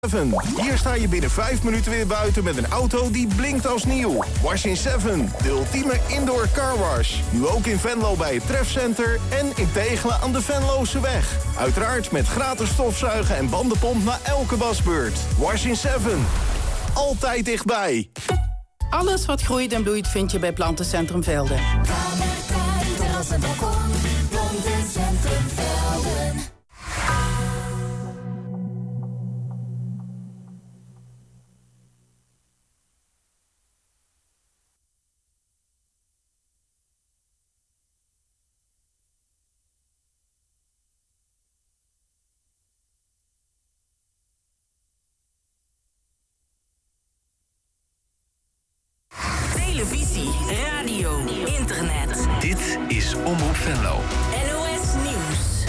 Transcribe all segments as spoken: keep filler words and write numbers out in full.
Hier sta je binnen vijf minuten weer buiten met een auto die blinkt als nieuw. Wash in seven, de ultieme indoor car wash. Nu ook in Venlo bij het Trefcenter en in Tegelen aan de Venlose weg. Uiteraard met gratis stofzuigen en bandenpomp na elke wasbeurt. Wash in seven, altijd dichtbij. Alles wat groeit en bloeit vind je bij Plantencentrum Velden. Kamertuin, terras en balkon, Plantencentrum Velden. Televisie, radio, internet. Dit is Omroep Venlo. N O S Nieuws.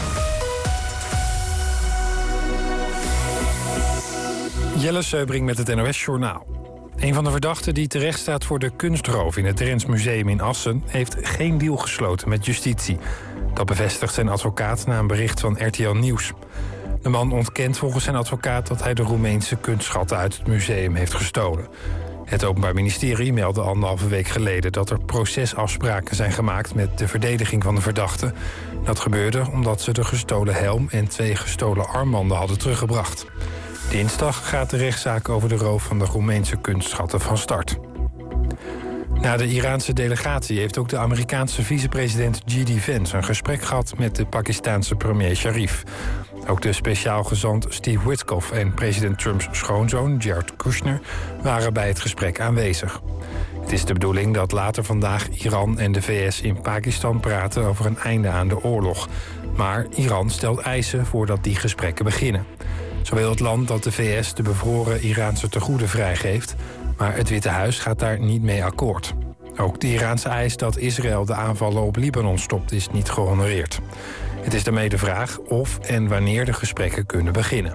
Jelle Seubring met het N O S Journaal. Een van de verdachten die terecht staat voor de kunstroof in het Drents Museum in Assen heeft geen deal gesloten met justitie. Dat bevestigt zijn advocaat na een bericht van R T L Nieuws. De man ontkent volgens zijn advocaat dat hij de Roemeense kunstschatten uit het museum heeft gestolen. Het Openbaar Ministerie meldde anderhalve week geleden dat er procesafspraken zijn gemaakt met de verdediging van de verdachte. Dat gebeurde omdat ze de gestolen helm en twee gestolen armbanden hadden teruggebracht. Dinsdag gaat de rechtszaak over de roof van de Roemeense kunstschatten van start. Na de Iraanse delegatie heeft ook de Amerikaanse vicepresident J D Vance een gesprek gehad met de Pakistaanse premier Sharif. Ook de speciaal gezant Steve Witkoff en president Trumps schoonzoon Jared Kushner waren bij het gesprek aanwezig. Het is de bedoeling dat later vandaag Iran en de V S in Pakistan praten over een einde aan de oorlog. Maar Iran stelt eisen voordat die gesprekken beginnen. Zo wil het land dat de V S de bevroren Iraanse tegoeden vrijgeeft, maar het Witte Huis gaat daar niet mee akkoord. Ook de Iraanse eis dat Israël de aanvallen op Libanon stopt is niet gehonoreerd. Het is daarmee de vraag of en wanneer de gesprekken kunnen beginnen.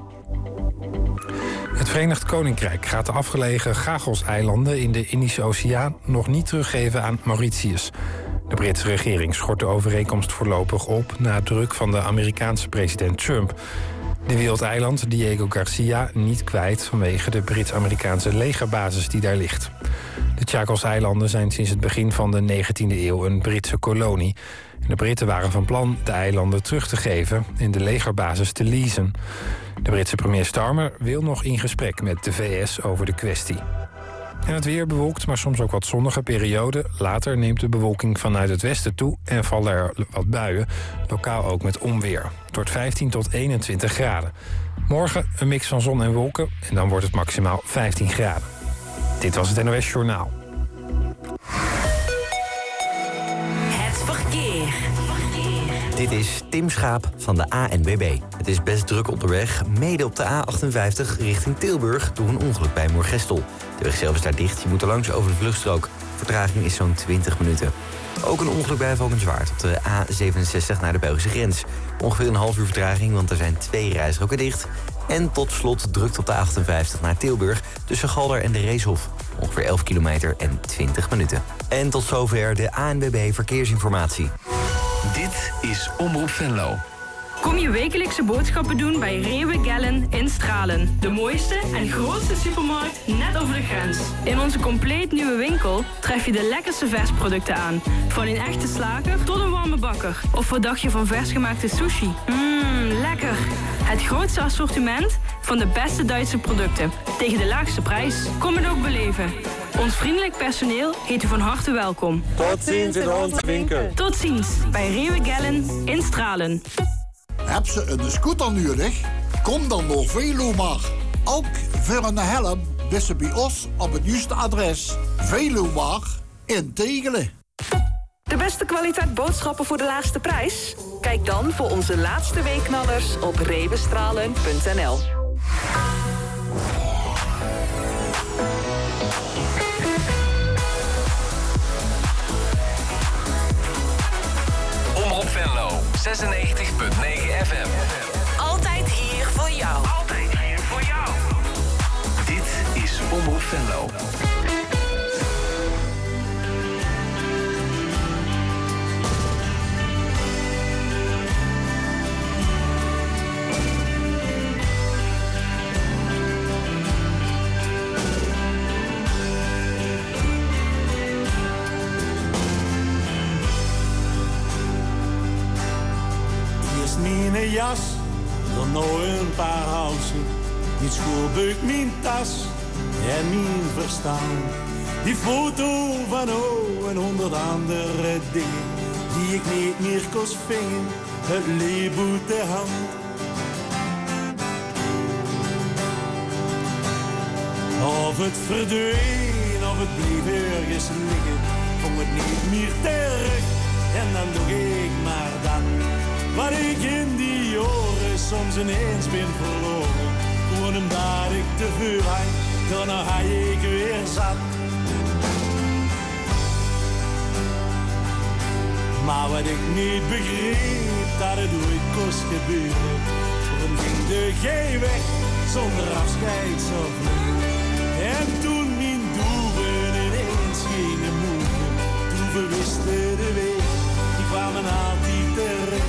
Het Verenigd Koninkrijk gaat de afgelegen Chagos-eilanden in de Indische Oceaan nog niet teruggeven aan Mauritius. De Britse regering schort de overeenkomst voorlopig op na druk van de Amerikaanse president Trump. Die wil het eiland Diego Garcia niet kwijt vanwege de Brits-Amerikaanse legerbasis die daar ligt. De Chagos-eilanden zijn sinds het begin van de negentiende eeuw een Britse kolonie. En de Britten waren van plan de eilanden terug te geven en de legerbasis te leasen. De Britse premier Starmer wil nog in gesprek met de V S over de kwestie. En het weer bewolkt, maar soms ook wat zonnige periode. Later neemt de bewolking vanuit het westen toe en vallen er wat buien. Lokaal ook met onweer. Het wordt vijftien tot eenentwintig graden. Morgen een mix van zon en wolken en dan wordt het maximaal vijftien graden. Dit was het N O S Journaal. Het verkeer. Dit is Tim Schaap van de A N W B. Het is best druk op de weg, mede op de A achtenvijftig richting Tilburg door een ongeluk bij Moergestel. De weg zelf is daar dicht, je moet er langs over de vluchtstrook. Vertraging is zo'n twintig minuten. Ook een ongeluk bij Valkenswaard op de A zevenenzestig naar de Belgische grens. Ongeveer een half uur vertraging, want er zijn twee rijstroken dicht. En tot slot drukt op de achtenvijftig naar Tilburg tussen Galder en de Reeshof. Ongeveer elf kilometer en twintig minuten. En tot zover de A N W B Verkeersinformatie. Dit is Omroep Venlo. Kom je wekelijkse boodschappen doen bij Rewe Gellen in Stralen. De mooiste en grootste supermarkt net over de grens. In onze compleet nieuwe winkel tref je de lekkerste versproducten aan. Van een echte slager tot een warme bakker. Of wat dacht je van versgemaakte sushi? Mmm, lekker. Het grootste assortiment van de beste Duitse producten. Tegen de laagste prijs. Kom het ook beleven. Ons vriendelijk personeel heet u van harte welkom. Tot ziens in onze winkel. Tot ziens bij Rewe Gellen in Stralen. Heb ze een scooter nodig? Kom dan naar Velomar. Ook voor een helm wist ze bij ons op het juiste adres. Velomar in Tegelen. De beste kwaliteit boodschappen voor de laagste prijs? Kijk dan voor onze laatste weekknallers op rewestralen punt n l. Omroep Venlo, zesennegentig punt negen F M. Altijd hier voor jou. Altijd hier voor jou. Dit is Omroep Venlo. jas, dan nog een paar housen. Niet schoolbuik, mijn tas en mijn verstaan. Die foto van oh en honderd andere dingen die ik niet meer kon vingen, het leefboek de hand. Of het verdween, of het bleef ergens liggen, vond het niet meer terug. En dan doe ik maar dan, wat ik in die jaren soms ineens ben verloren. Gewoon omdat ik te veel had, dan had ik weer zat. Maar wat ik niet begreep, dat het ooit kost gebeuren. Waarom ging de geen weg, zonder afscheid zo vlug. En toen mijn doeven ineens gingen moeven, doeven wisten de weg, die kwamen altijd terug.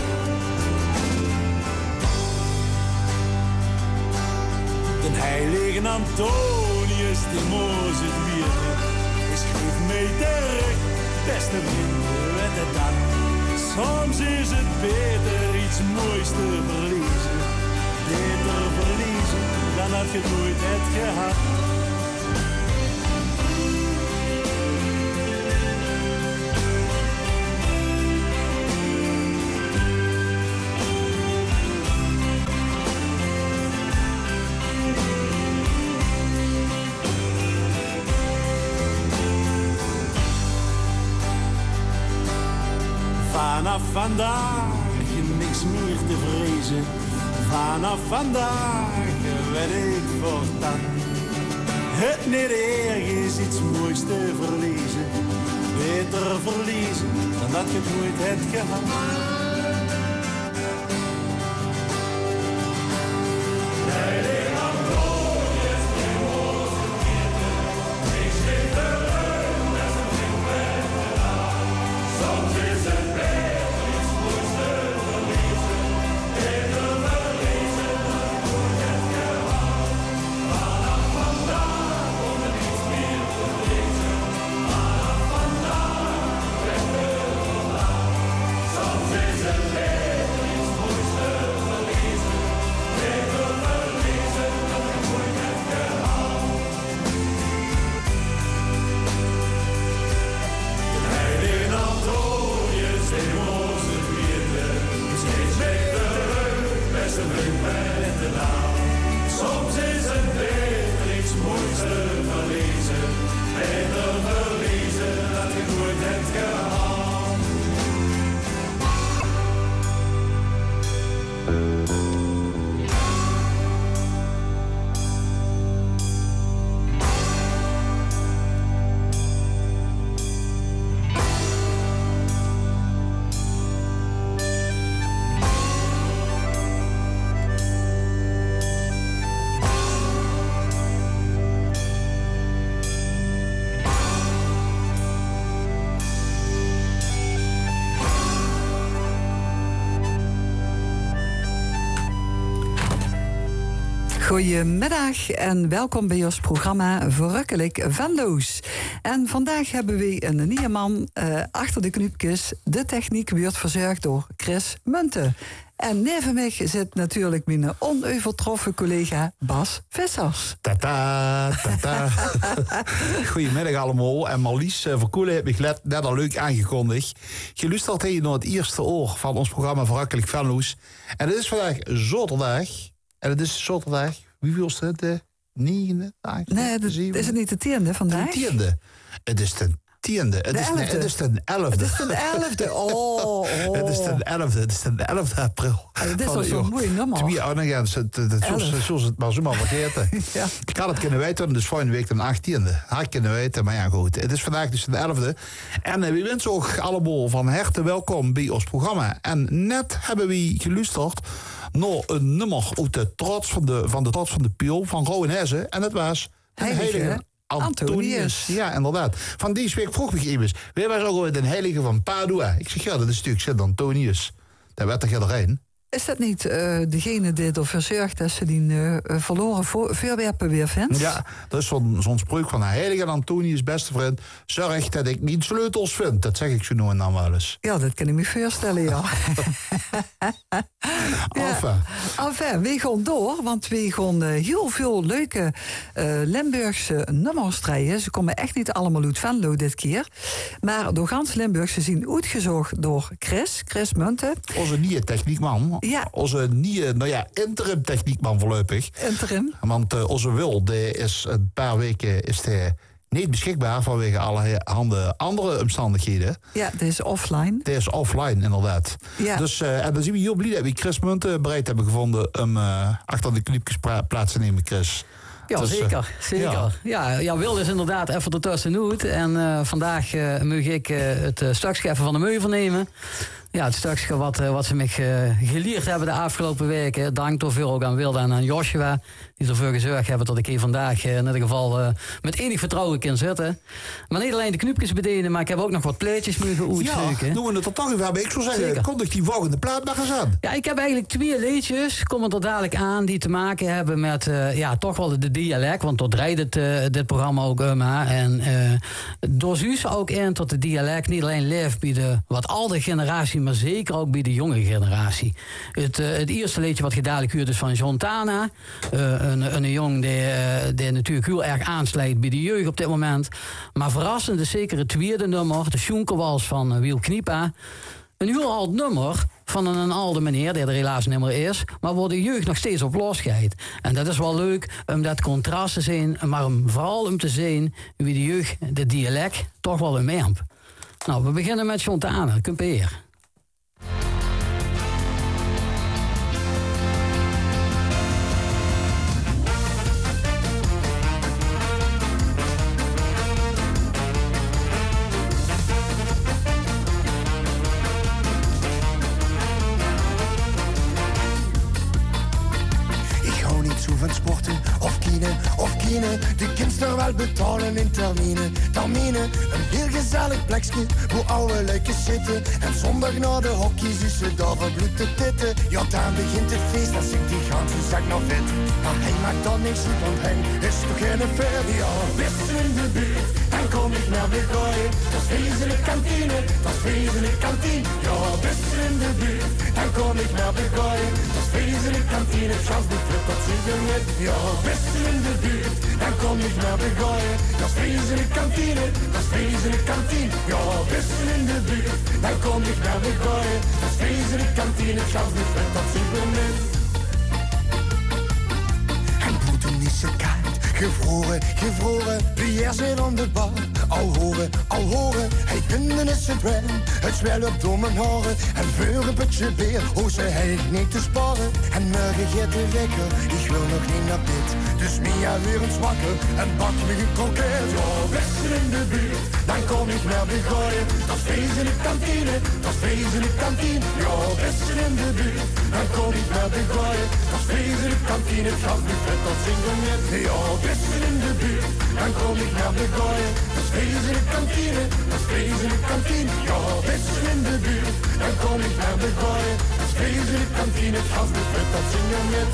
De heilige Antonius, die moest het vieren, is geef mij terug, beste vrienden, weet het dan. Soms is het beter iets moois te verliezen, beter verliezen dan dat je het nooit hebt gehad. Vanaf vandaag niks meer te vrezen. Vanaf vandaag weet ik voortaan. Het niet erg is iets moois te verliezen. Beter verliezen dan dat je het nooit hebt gehad. Goedemiddag en welkom bij ons programma Verrukkelijk Venlo's. En vandaag hebben we een nieuwe man uh, achter de knopjes. De techniek wordt verzorgd door Chris Munten. En neven mij zit natuurlijk mijn onovertroffen collega Bas Vissers. Tata, tata. Goedemiddag allemaal. En Marlies uh, Verkoelen heeft me net, net al leuk aangekondigd. Je luistert hier naar het eerste oor van ons programma Verrukkelijk Venlo's. En het is vandaag zaterdag. En het is zaterdag, wie wil het? De negende? Nee, de, is het niet de tiende vandaag? De tiende. Het is de tiende. Het, is, nee, het is de elfde. Het is de elfde. Oh, oh. Het is de elfde. Het is de elfde april. Ja, dit is wel zo'n mooi nummer. Twee jaar, zoals het maar zomaar vergeten. Ja. Ik had het kunnen weten, dus volgende week de achttiende. Had ik kunnen weten, maar ja goed. Het is vandaag dus de elfde. En uh, we wensen ook allemaal van harte welkom bij ons programma. En net hebben we geluisterd naar een nummer uit de trots van de, van de trots van de Piel van Rowan Hesse. En het was de heilige, heilige Antonius. Antonius. Ja, inderdaad. Van deze week vroeg ik even, wie was ook alweer de heilige van Padua? Ik zeg, ja, dat is natuurlijk Sint Antonius. Daar werd er geen. Is dat niet uh, degene die ervoor zorgt dat ze die uh, verloren vo- voorwerpen weer vindt? Ja, dat is zo'n, zo'n spreuk van de heilige Antonius, beste vriend. Zorg dat ik niet sleutels vind. Dat zeg ik zo nu en dan wel eens. Ja, dat kan ik me voorstellen, ja. Enfin. Enfin, we gaan door, want we gaan uh, heel veel leuke uh, Limburgse nummers draaien. Ze komen echt niet allemaal uit Venlo dit keer. Maar door gans Limburg, ze zien uitgezocht door Chris, Chris Munten. Onze nieuwe techniekman. Ja. Onze nieuwe, nou ja, interim techniekman voorlopig. Interim. Want uh, onze Wil, die is een paar weken is die niet beschikbaar vanwege allerhande andere omstandigheden. Ja, die is offline. Die is offline, inderdaad. Ja. Dus, uh, en dan zien we heel blij dat we Chris Munten bereid hebben gevonden om uh, achter de knipjes pra- plaats te nemen, Chris. Ja, dus, zeker. Uh, zeker. Ja. Ja, ja, Wil is inderdaad even ertussenuit. En uh, vandaag uh, mag ik uh, het uh, stukje even van de Meuvel nemen. Ja, het stukje wat, uh, wat ze me uh, geleerd hebben de afgelopen weken. Dank toch veel ook aan Wilde en aan Joshua. Die ervoor gezorgd hebben dat ik hier vandaag uh, in ieder geval uh, met enig vertrouwen kan zitten. Maar niet alleen de knupjes bedienen, maar ik heb ook nog wat pleetjes mogen uitzoeken. Ja, doen we het er toch even aan. Ik zou zeggen, Zeker. kondig die volgende plaat maar eens aan. Ja, ik heb eigenlijk twee liedjes, komen er dadelijk aan, die te maken hebben met uh, ja, toch wel de dialect. Want dat draait het, uh, dit programma ook om. Uh, en uh, door Zuus ook in tot de dialect niet alleen leeft bij de wat oude generatie, maar zeker ook bij de jonge generatie. Het, uh, het eerste liedje wat je dadelijk hoort is van John Tana. Uh, een, een jong die, uh, die natuurlijk heel erg aansluit bij de jeugd op dit moment. Maar verrassend is zeker het tweede nummer, de Schoenkerwals van uh, Wiel Kniepa. Een heel oud nummer van een, een oude meneer, die er helaas niet meer is, maar waar de jeugd nog steeds op losgaat. En dat is wel leuk om dat contrast te zien, maar om, vooral om te zien wie de jeugd, de dialect, toch wel een amp. Nou, we beginnen met John Tana, Kumpeer. Van sporten of kine of kine. De kinderen wel betalen in termine. Termine, een heel gezellig plekje waar oude luikjes zitten. En zondag na de hockey's is ze daar verbloed te titten. Ja, dan begint het feest als ik die ganse zak nog vet. Maar hij maakt dan niks uit, want hij is toch geen vet. Ja, best in de buurt, dan kom ik naar de gooi. Dat is wezenlijk kantine, dat is wezenlijk kantine. Ja, best in de buurt, dan kom ik naar de gooi. Dat is wezenlijk kantine, chans niet flip, dat zie je net. Ja, best in de buurt, dan kom ik naar de gooi. Dat is wezenlijk kantine, dat is wezenlijk kantine. Ja, best in de buurt, dan kom ik naar de gooi. Dat is wezenlijk kantine, chans niet flip, dat zie je net. En boeten is het koud, gevroren, gevroren. Pierre zit aan de bar, al horen, al horen. Hij vinden is het wel, het zwel op door mijn haren. En voor een putje beer, hoe ze hij niet te sparen. En morgen gaat de wekker, ik wil nog niet naar bed. Dus Mia weer eens wakker en bak me een kroket. Ja, best in de buurt, dan kom ik naar de gooien. Dat is wezenlijk kantine, dat is wezenlijk kantine. Ja, best in de buurt, dan kom ik naar de gooien. Dat is wezenlijk kantine, het gaat niet vet, dat zing ik net. Ja, best in de buurt, dan kom ik naar de gooien. Dat is wezenlijk kantine, dat is wezenlijk kantine. Ja, best in de buurt, dan kom ik naar de gooien. Dat is wezenlijk kantine, het gaat niet vet, dat zing ik net.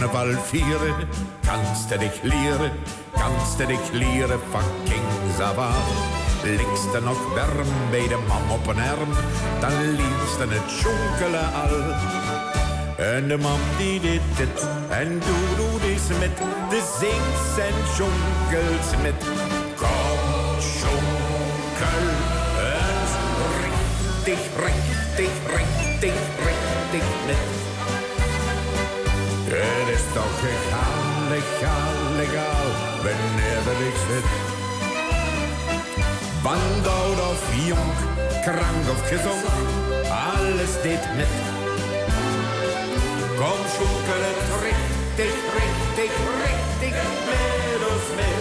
carnaval vieren, kannst du dich leren, kannst du dich leren van Kings af aan. Likst er nog warm bij de mam op een arm, dan liefst er het jonkelen al. En de mam die deed dit, en doe doe dit met, de zingt en jonkels met. Kom, jonkel, eens richtig, richtig, richtig, richtig met. Het is toch egal, legaal, legaal, wanneer ik zit. Want oud of jong, krank of gezond, alles dit met. Kom zoeken het richtig, richtig, richtig met ons mee.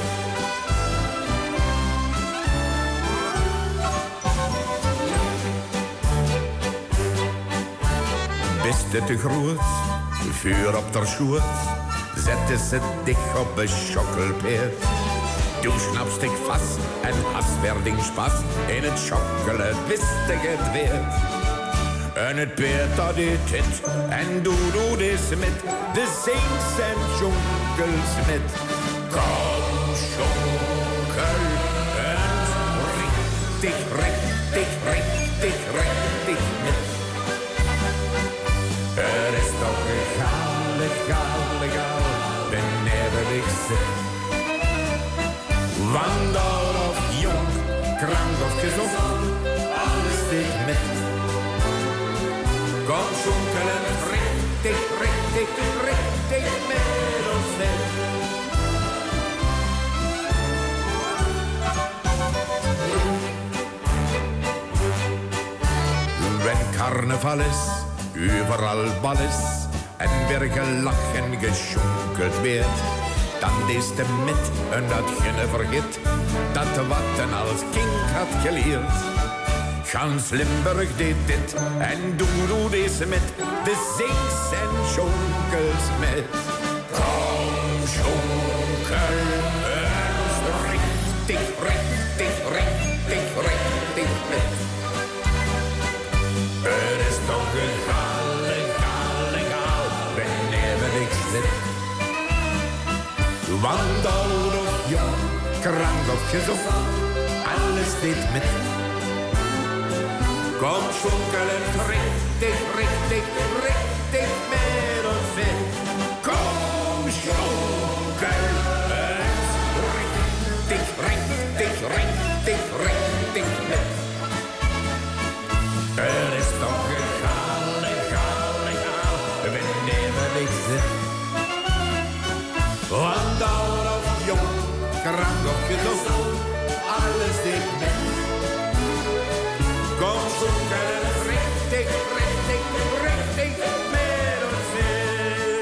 Wist het te groot, vuur op der schoot, zette ze dich op een schokkelpeert. Du schnappst dich vast en hast werding spas, in het schokkelen wist ik het weer. En het peert dat dit het, en doe doe dit met, de zings en jonkels met. Kom jonkel, en richtig, richtig, richtig, richtig met. Het is toch egal, legaal, legaal, wanneer ik zit. Want oud of jong, krank of gezond, alles dit met. Kom zonkelen, richtig, richtig, richtig met ons mee. Wenn carnaval is, overal bal is, en weer gelachen gesjonkeld werd, dan is de met en dat je vergeet, dat de watten als kind had geleerd. Gans Limburg deed dit, en doe doe deze met, de zings en jonkels met. Kom jonkel, eens richtig, richtig, richtig, richtig met. Het is toch egal, legaal, legaal, wanneer ik zit. Want oud of jong, krank of gezond, alles dit met. Kom zonkelen, richtig, richtig, richtig met ons mee. Kom jonkel, eens richtig, richtig, richtig, richtig met. Het is toch egal, legaal, legaal, wanneer ik zit. Want oud of jong, krank of gezond, alles dit met. Kom zoeken, richtig, richtig, richtig met ons mee.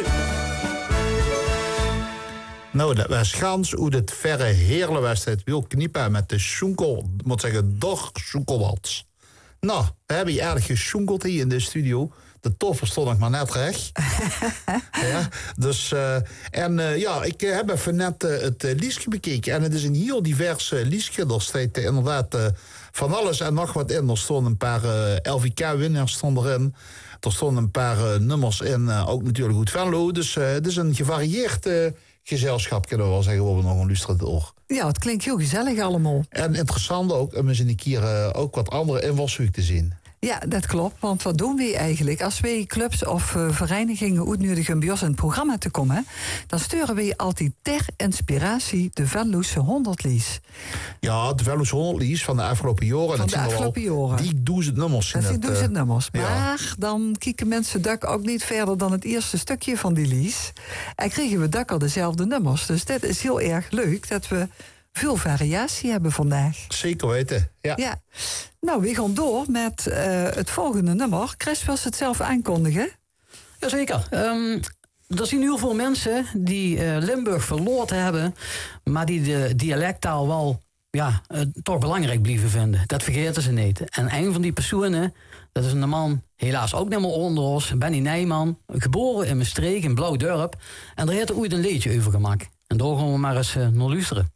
Nou, dat was gans hoe dit verre heerlijkheid wil kniepen met de schoenkel, ik moet zeggen, doch schoenkelwals. Nou, we hebben hier erg gesjoenkeld hier in de studio. De toffer stond ik maar net recht. Ja, dus, uh, en uh, ja, ik uh, heb even net uh, het uh, liedje bekeken. En het is een heel divers uh, liedje. Er staat uh, inderdaad uh, van alles en nog wat in. Er stonden een paar uh, L V K-winnaars stonden erin. Er stonden een paar uh, nummers in. Uh, ook natuurlijk Goed Venlo. Dus uh, het is een gevarieerd uh, gezelschap, kunnen we wel zeggen, waar we nog een luisteren door. Ja, het klinkt heel gezellig allemaal. En interessant ook om eens een keer uh, ook wat andere invalshoek te zien. Ja, dat klopt. Want wat doen we eigenlijk? Als wij clubs of uh, verenigingen uitnodigen bij ons in het programma te komen, dan sturen we altijd ter inspiratie de Venlo's honderd lies. Ja, de Venlo's honderd lies van de afgelopen jaren. Van de afgelopen jaren. Die duizend nummers. Dat zijn duizend nummers. Ja. Maar dan kijken mensen dak ook niet verder dan het eerste stukje van die lies. En kregen we dak al dezelfde nummers. Dus dit is heel erg leuk dat we veel variatie hebben vandaag. Zeker weten, ja. ja. Nou, we gaan door met uh, het volgende nummer. Chris, wil ze het zelf aankondigen? Jazeker. Um, er zijn heel veel mensen die uh, Limburg verloren hebben, maar die de dialecttaal wel ja, uh, toch belangrijk blijven vinden. Dat vergeten ze niet. En een van die personen, dat is een man, helaas ook niet meer onder ons, Benny Nijman, geboren in Maastricht, in Blauwdorp. En daar heeft er ooit een liedje over gemaakt. En daar gaan we maar eens uh, naar luisteren.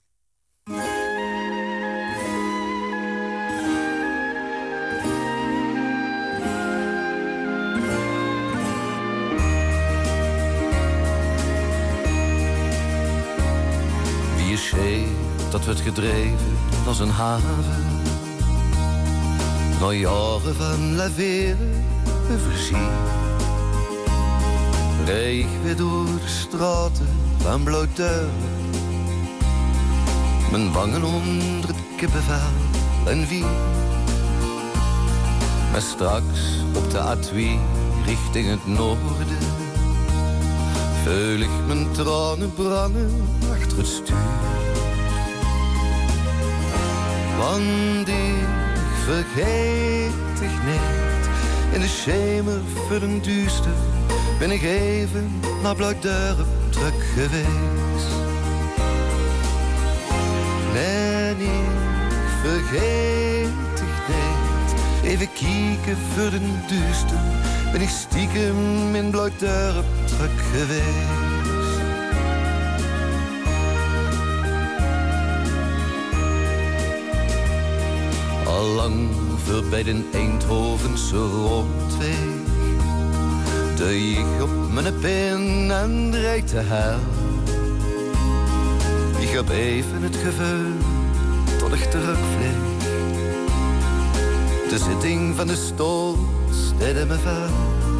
zee, dat werd gedreven als een haven. Na jaren van laveren en verzien, reed ik weer door de straten van Blauwdorp. Mijn wangen onder het kippenvel en Wien. Maar straks op de A twee richting het noorden voel ik mijn tranen branden achter het stuur. Want ik vergeet dich niet, in de schemer voor een duister ben ik even naar Blauwdorp terug geweest. Nee, ik vergeet dich niet, even kieken voor een duister ben ik stiekem in Blauwdorp terug geweest. Allang voorbij de Eindhovense rondweg deed ik op mijn pen en reed te hel. Ik heb even het gevoel tot ik terugvlieg. De zitting van de stoel steedde me vel.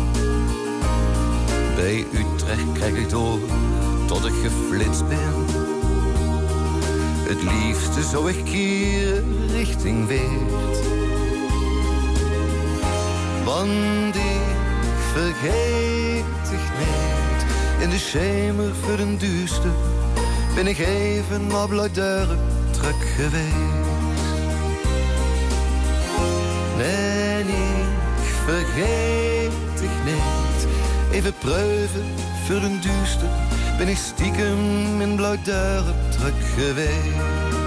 Bij Utrecht krijg ik door tot ik geflitst ben. Het liefste zou ik keren richting Weert. Want ik vergeet dich niet, in de schemer voor een duister ben ik even naar Blauwdorp terug geweest. Nee, ik vergeet dich niet, even pruiven voor een duister ben ik stiekem in Blauwdorp terug geweest.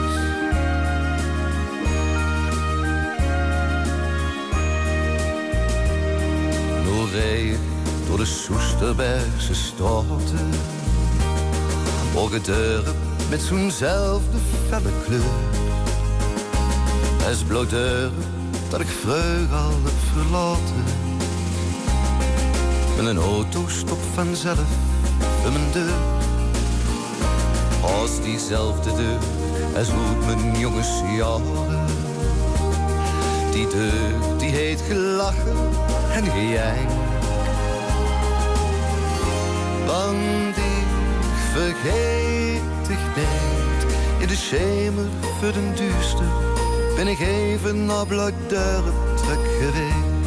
Nu reed ik door de Soesterbergse straten, Orgedorp met zo'nzelfde felle kleur als Blauwdorp dat ik vreug al heb verlaten. Met een auto stopt vanzelf bij mijn deur. Als diezelfde deur als hoe mijn jongensjaren. Die deur die heet gelachen en gejank. Want ik vergeet dich niet, in de schemer voor den duister ben ik even naar Blauwdorp terug geweest.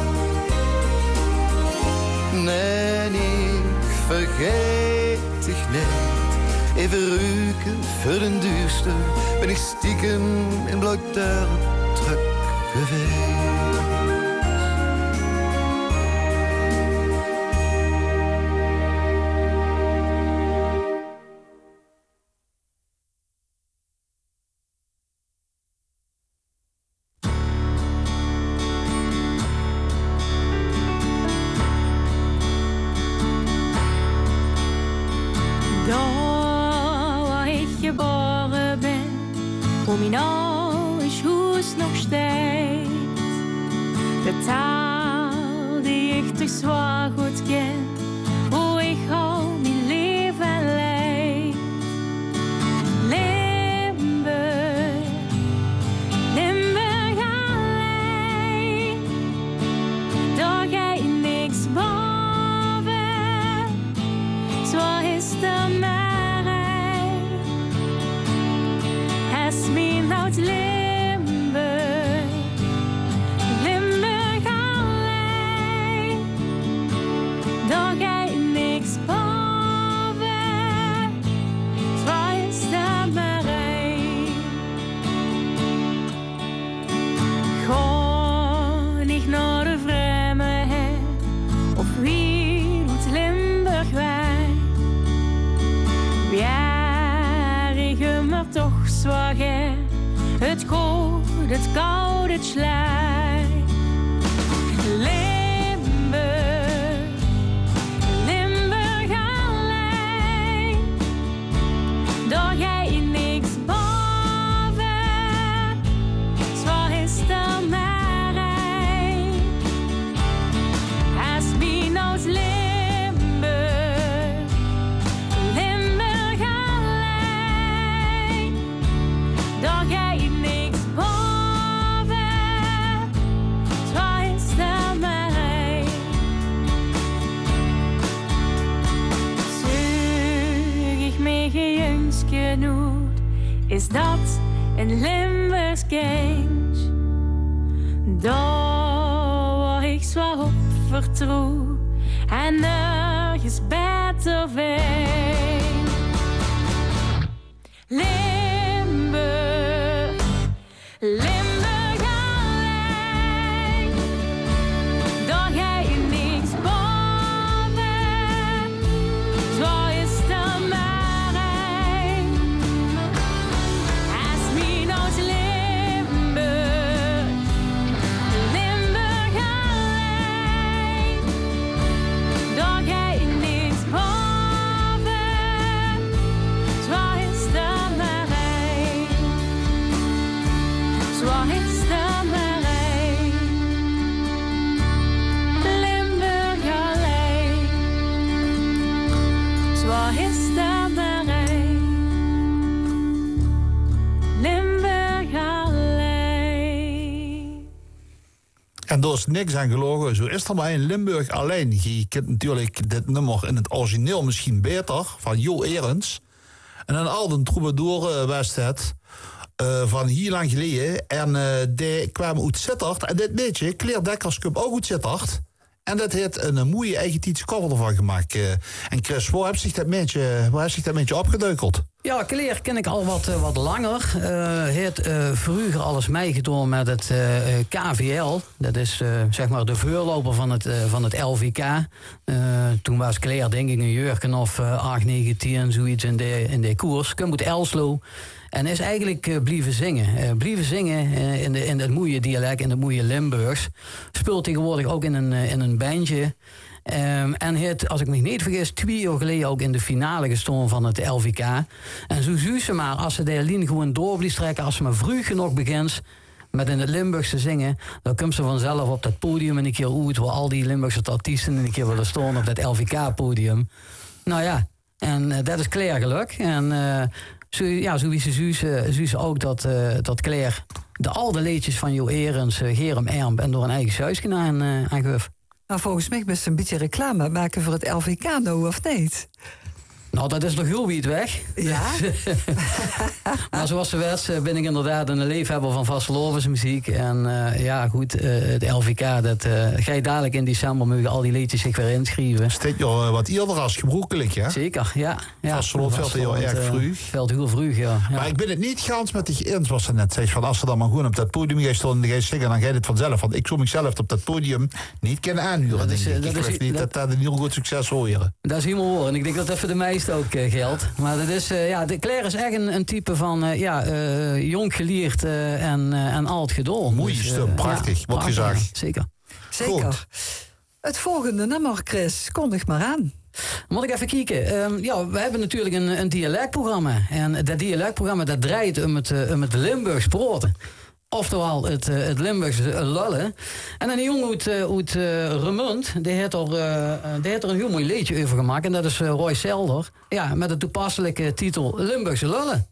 Nee, ik vergeet dich niet, even ruiken voor den duister ben ik stiekem in Blauwdorp terug geweest. Het koud, het koud, het slijt. Limburg, Limburg alleen. Daar jij niks boven, zwaar is de marij. Als mijn uit Limburg, Limburg alleen. genoeg, is dat een Limburgs kind. Daar word ik zwaar op vertrouwd en nergens beter vind. Limburg, Limburg alleen, daar ga je niks boven, zo is de marijn. Als mijn oud Limburg, Limburg alleen, daar ga je niks boven, zo is de marijn. Zo is de marijn. Limburg alleen. Zo is de marijn. Limburg alleen. En daar is niks aan gelogen. Zo is er maar in Limburg alleen. Je kent natuurlijk dit nummer in het origineel misschien beter. Van Jo Erens. En een oude troubadour uh, was het. Uh, van heel lang geleden. En uh, die kwamen uit Sittard. En dit liedje, Claire Dekkers, komt ook uit Sittard. En dat heeft een, een mooie eigen tijdse cover ervan gemaakt. Uh, en Chris, waar heeft zich dat beetje, waar heeft zich dat beetje opgeduikeld? Ja, Claire ken ik al wat, uh, wat langer. Uh, heeft uh, vroeger alles meegedaan met het uh, K V L. Dat is uh, zeg maar de voorloper van het, uh, van het L V K. Uh, toen was Claire denk ik een jurken of uh, acht, negen, tien, zoiets in de, in de koers. Komt uit Elslo. En is eigenlijk uh, blijven zingen. Uh, blijven zingen uh, in, de, in het mooie dialect, in het mooie Limburgs. Speelt tegenwoordig ook in een, uh, in een bandje. Um, en heeft, als ik me niet vergis, twee jaar geleden ook in de finale gestaan van het L V K. En zo zie ze maar, als ze de lijn gewoon door blijft trekken, als ze maar vroeg genoeg begint met in het Limburgs te zingen, dan komt ze vanzelf op dat podium en een keer uit, waar al die Limburgse artiesten een keer willen staan op dat L V K-podium. Nou ja, en uh, dat is Claire geluk. En uh, zo, ja, zo is ze, zo ze ook dat, uh, dat Claire de oude liedjes van Jo Erens, uh, Gerem Erm en door een eigen huisje aan uh, aangaf. Nou, volgens mij best een beetje reclame maken voor het L V K nou, of niet? Nou, dat is nog heel wiet weg. Ja? Maar zoals ze werd, ben ik inderdaad een liefhebber van vastelovensmuziek. En uh, ja, goed, uh, het L V K, dat uh, ga je dadelijk in december mogen al die liedjes zich weer inschrijven. Steekt je uh, wat eerder als gebroekelijk, ja? Zeker, ja. ja. Vastelovend veld heel erg vroeg. Uh, veld heel vroeg, ja. ja. Maar ik ben het niet gans met die eens, was ze net zei. Van als ze dan maar gewoon op dat podium gaat staan en gaat zingen, dan ga je het vanzelf. Want ik zou mezelf op dat podium niet kunnen aanhuren. Dat is, denk ik dat ik geloof niet dat dat een heel goed succes horen. Dat is helemaal hoor. En ik denk dat dat voor de meesten ook uh, geldt. Maar dat is, uh, ja, de Claire is echt een, een type van uh, ja, uh, jong geleerd uh, en, uh, en oud gedaan. Mooie dus, stem, uh, prachtig, ja, wat je zag. Zeker. Zeker. Goed. Het volgende nummer, Chris, kondig maar aan. Moet ik even kijken. Um, ja, we hebben natuurlijk een, een dialectprogramma. En dat dialectprogramma dat draait om het, uh, om het Limburgs praten. Oftewel het, uh, het Limburgse lullen. En een jongen uit, uh, uit uh, Remund, die heeft, er, uh, die heeft er een heel mooi liedje over gemaakt. En dat is uh, Roy Selder. Ja, met de toepasselijke titel Limburgse lullen.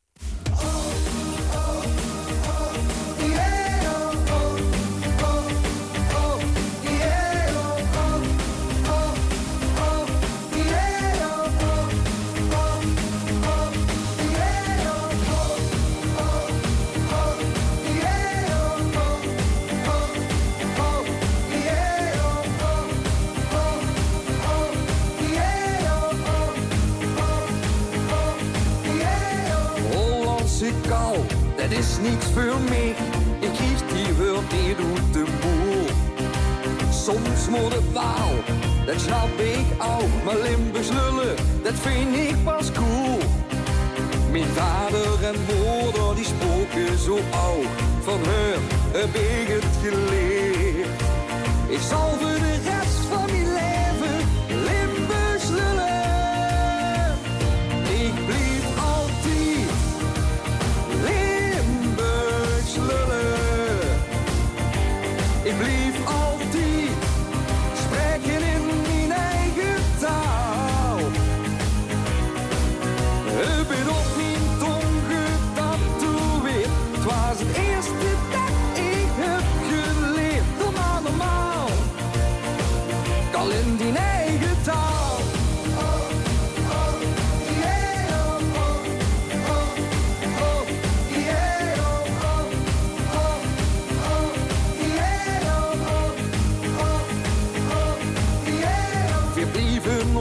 Dat is niets voor mij, ik kies die woord niet uit de boel. Soms moet het wel, dat snap ik ook, maar Limburgs lullen, dat vind ik pas cool. Mijn vader en moeder die spoken zo oud, van hun heb ik het geleerd. Ik zal voor de rest van mijn leven Limburgs lullen. Ik blijf altijd Limburgs lullen. Ik blijf altijd spreken in mijn eigen taal. Ik ben op mijn tong getatoeëerd. Het was het eerste dat ik heb geleerd. Doe maar normaal.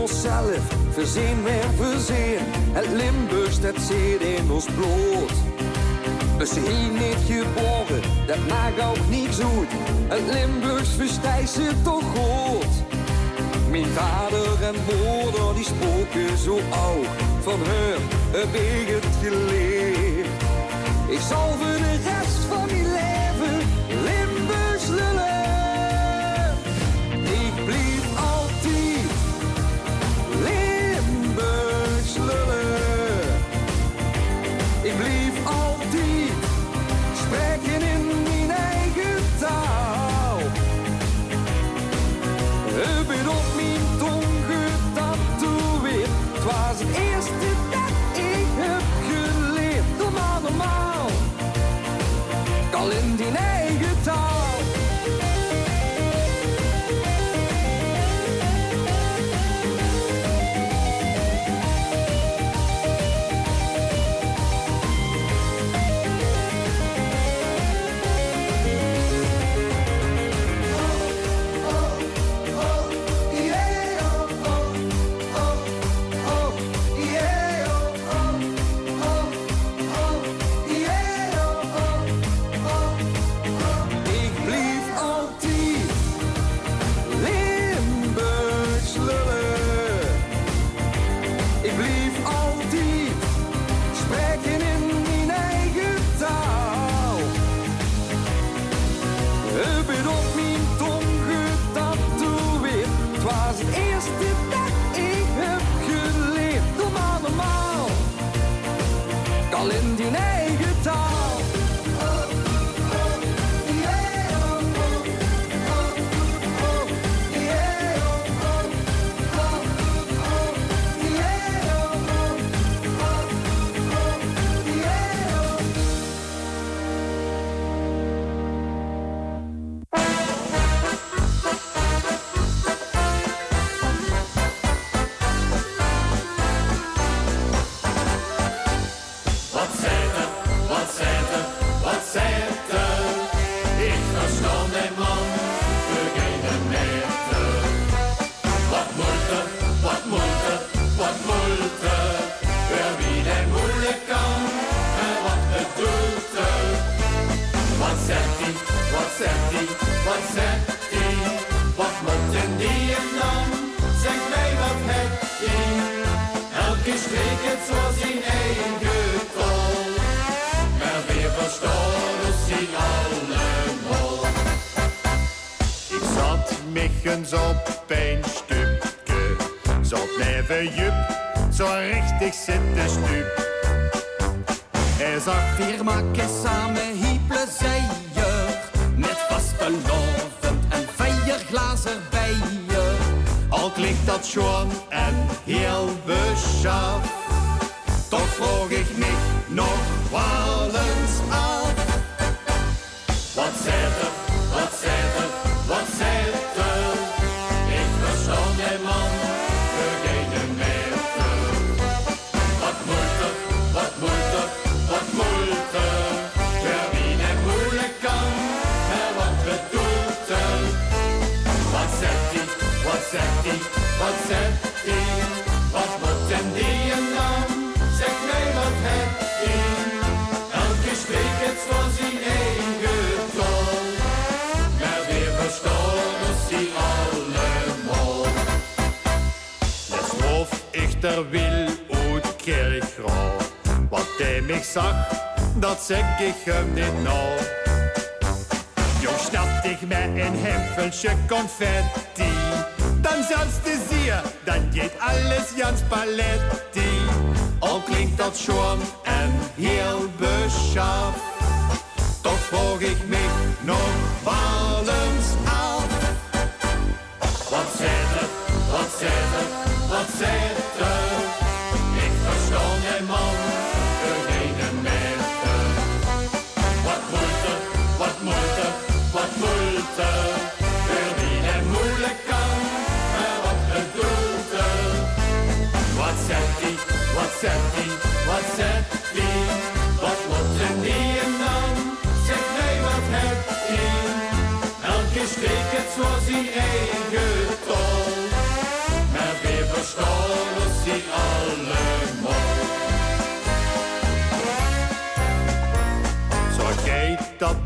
onszelf, verzin weer verzin. Het Limburgs, dat zit in ons bloed. We zijn hier niet geboren, dat maakt ook niks uit. Het Limburgs verstijgt ze toch goed. Mijn vader en moeder, die spoken zo oud. Van hun heb ik het geleerd. Ik zal voor de rest van mijn leven Limburgs lullen. Ik blijf altijd Limburgs lullen. Ik blijf altijd spreken in mijn eigen taal. Heb het op mijn tong getatoeëerd. Het was het eerste dat ik heb geleerd. Normaal, normaal. Al in die eigen taal. Al in die eigen taal. Op een stupje, zat neven jup, zo richtig zitten stup. Hij zag vier makjes samen hiepelen zeier, met vaste loven en vijf erbij. Al klinkt dat schoon en heel beschaafd, toch vroeg ik me nog wel eens af. Wat zei er, wat zei er, wat zei er? Wat zegt hij? Wat moet en die en dan? Zeg mij wat het is. Elke streek heeft voor zijn eigen tol. Maar weer verstaan is die allemaal. Het hoofdichter wil uit Kerkraad. Wat hij mij zag, dat zeg ik hem niet nou. Jong snapt ik met een hemfeltje confetti. Dan zelfs te zien, dan geht alles Jans Paletti. Al klinkt dat schoon en heel beschaafd, toch vroeg ik me nog wel eens af. Wat zei er, wat zei er, wat zei er? Ik verstond een man, geen meter. Wat moet er, wat moet er, wat moet er? Voor wie het moeilijk kan. Wat zegt hij, wat zegt hij, wat zegt hij? Wat moet er niet en dan? Zeg mij wat het is. Elke streek het zo zijn eigen tol. Maar weer verstand.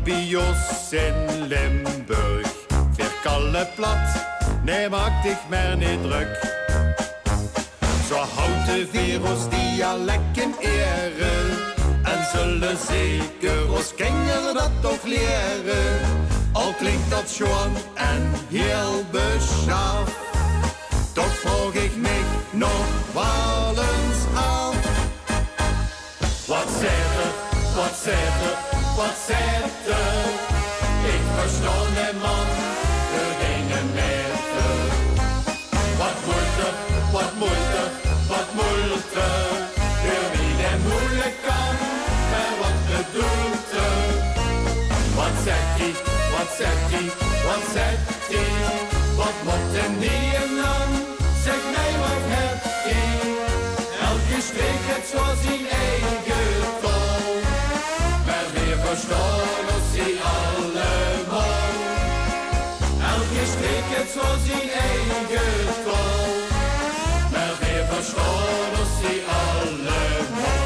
bij ons in Limburg. Verkalle plat, nee maak dich maar niet druk. Zo houdt de Veros dialecten eren. En zullen zeker ons kinderen dat toch leren. Al klinkt dat schoon en heel beschaafd. Toch vroeg ik mij nog wel eens af. Wat zegt er, wat zegt er, wat zegt er? Ik verstond de man, de dingen met er. Wat moet er, wat moet er, wat moet er? Door wie de moeilijk kan, maar wat bedoelt er? Wat zegt hij, wat zegt hij, wat zegt hij? Wat moet er niet en dan? Zeg mij wat hebt hij? Elke streek heeft zo zijn eigen tol. Maar weer verstaan ons die allemaal. Elke streek heeft zo zijn eigen tol. Maar weer verstaan ons die allemaal.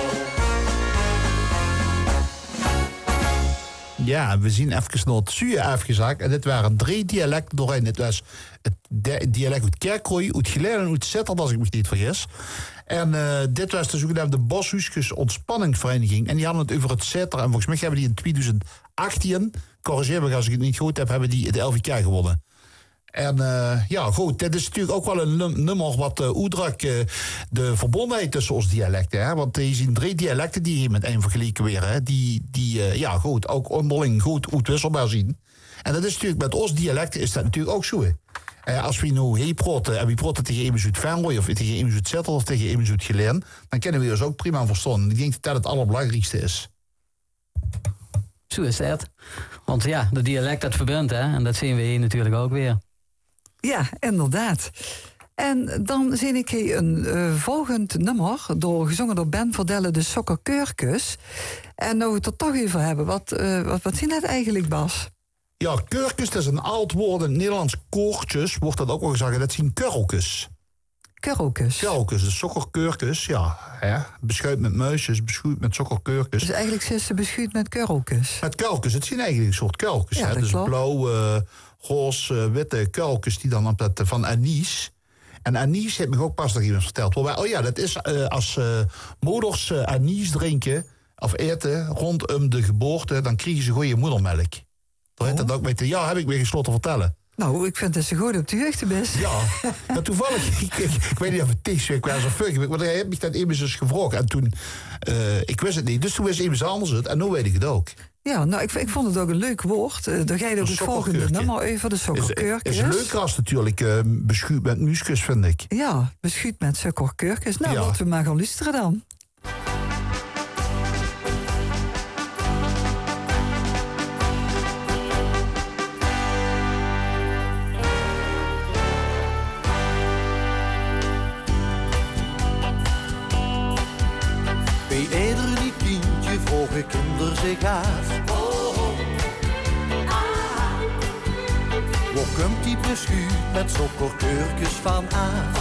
Ja, we zien even naar het zuur afgezakt. En dit waren drie dialecten doorheen. Het was het dialect uit Kerkrooi, uit Geleen en uit Zettert, als ik me niet vergis. En uh, dit was de zogenaamde Boshuisjes Ontspanningsvereniging. En die hadden het over het Zetter. En volgens mij hebben die in twintig achttien, corrigeer me als ik het niet goed heb, hebben die het L V K gewonnen. En uh, ja, goed, dit is natuurlijk ook wel een nummer wat uh, uitdrukt uh, de verbondenheid tussen ons dialecten. Hè? Want je ziet drie dialecten die hier met één vergeleken weer, hè? Die, die uh, ja, goed, ook onderling goed uitwisselbaar zien. En dat is natuurlijk met ons dialecten is dat natuurlijk ook zo. Uh, als we nu hier praten en we praten tegen iemand uit Venrooy of tegen iemand uit Zetter of tegen iemand uit Geleen, dan kunnen we ons ook prima verstaan. Ik denk dat dat het allerbelangrijkste is. Zo is het. Want ja, de dialect dat verbindt, hè? En dat zien we hier natuurlijk ook weer. Ja, inderdaad. En dan zie ik hier een uh, volgend nummer, door, gezongen door Ben Verdelle, de Sokkerkeurkus. En nou we het er toch even hebben, wat, uh, wat, wat zien dat eigenlijk, Bas? Ja, keurkus, dat is een oud woord. In het Nederlands koortjes wordt dat ook wel gezegd. Dat zien kurrelkus. Kurrelkus? Kurrelkus, de sokkerkeurkus, ja. Hè? Beschuit met muisjes, beschuit met sokkerkeurkus. Dus eigenlijk zit ze beschuit met kurrelkus? Met kuilkus, het zien eigenlijk een soort kuilkus. Ja, hè? Dus klopt. blauw, uh, roze, uh, witte kuilkus die dan op dat uh, van anis. En anis heeft me ook pas nog iemand verteld. Waarbij, oh ja, dat is uh, als uh, moeders uh, anis drinken of eten rondom de geboorte, dan krijgen ze goede moedermelk. Oh. Dat ook met, ja, heb ik weer gesloten te vertellen. Nou, ik vind dat ze goed op de jeugd best. Ja, nou, toevallig, ik, ik, ik weet niet of het is, ik was er fuck, maar hij heeft me dat immers eens gevraagd. En toen, uh, ik wist het niet, dus toen wist immers anders het en nu weet ik het ook. Ja, nou, ik, ik vond het ook een leuk woord. Uh, dan ga je ook het volgende nummer even, de sokkerkeurkus. Is, is leuker als natuurlijk uh, beschuit met muskus, vind ik. Ja, beschuit met sokkerkeurkus. Nou, ja. Laten we maar gaan luisteren dan. Bij ieder die kindje vroeg ik kinder zich af. Waar komt die beschuit met sokkerkeurkus van af?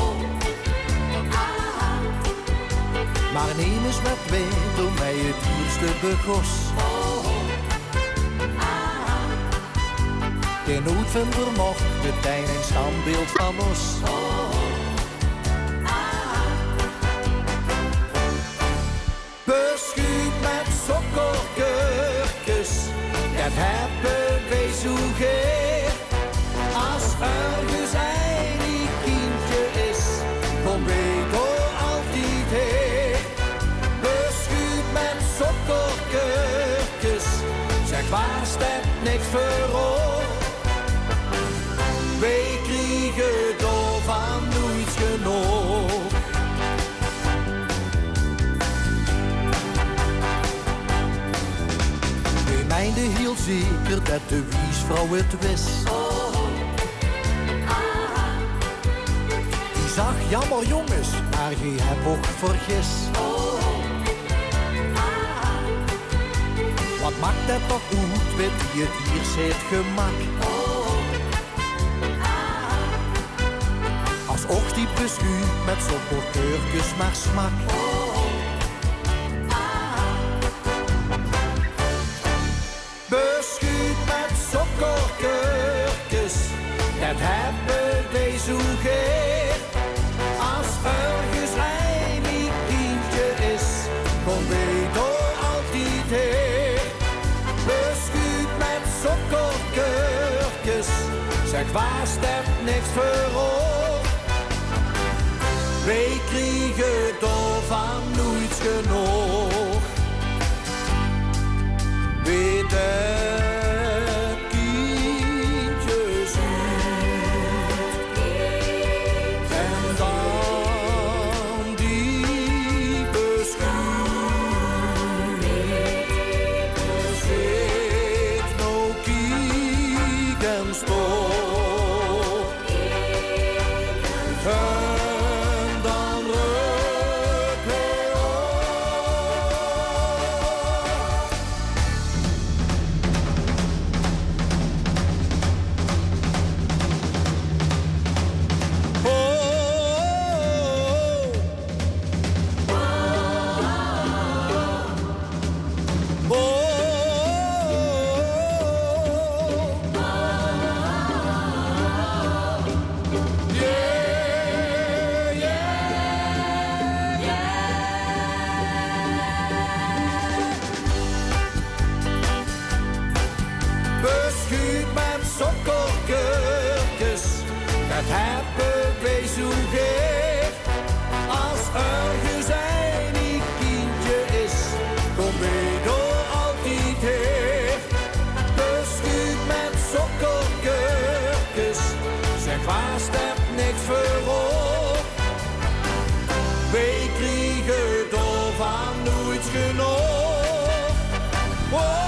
Maar neem eens met twee door mij het duurste begos. Geen uitvinder mocht het een en standbeeld van ons. Beschuit met sokkerkeurkus, dat hebben wij zo geer. Als ergens een kindje is, dan weet er altijd heer. Beschuit met sokkerkeurkus, zeg waar staat niks voor ons. Wij krijgen daarvan nooit genoeg. Mijnde heel zeker dat de wiesvrouw het wist. Die zag jammer jongens, maar je hebt ook vergis. Wat maakt dat toch goed, weet je het hier zit gemak. Als oogst die beschuit met sokkerkeurkus maar smak. Be hebben wij zo geer. Als ergens een kindje is, kom wij door altijd heen. Beschuit met sokkerkeurtjes, zeg waar stemt niks voor ons. Wij kriegen daarvan nooit genoeg. Weet het kindje zoet. En dan die beschuit. Zit nou kieken stop. En dan ruk hij beschuit met sokkerkeurtjes, dat hebben wij zo geer. Als ergens een kindje is, kom wij door altijd heen. Beschuit met sokkerkeurtjes, zeg waar stemt niks voor op. Wij kriegen daarvan nooit genoeg. Wow.